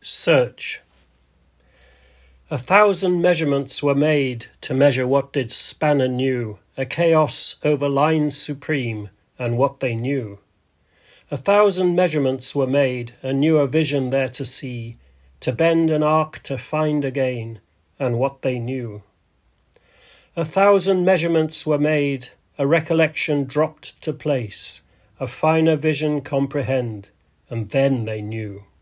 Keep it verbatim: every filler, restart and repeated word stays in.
Search. A thousand measurements were made to measure what did span anew, a chaos over lines supreme, and what they knew. A thousand measurements were made, a newer vision there to see, to bend an arc to find again, and what they knew. A thousand measurements were made, a recollection dropped to place, a finer vision comprehend, and then they knew.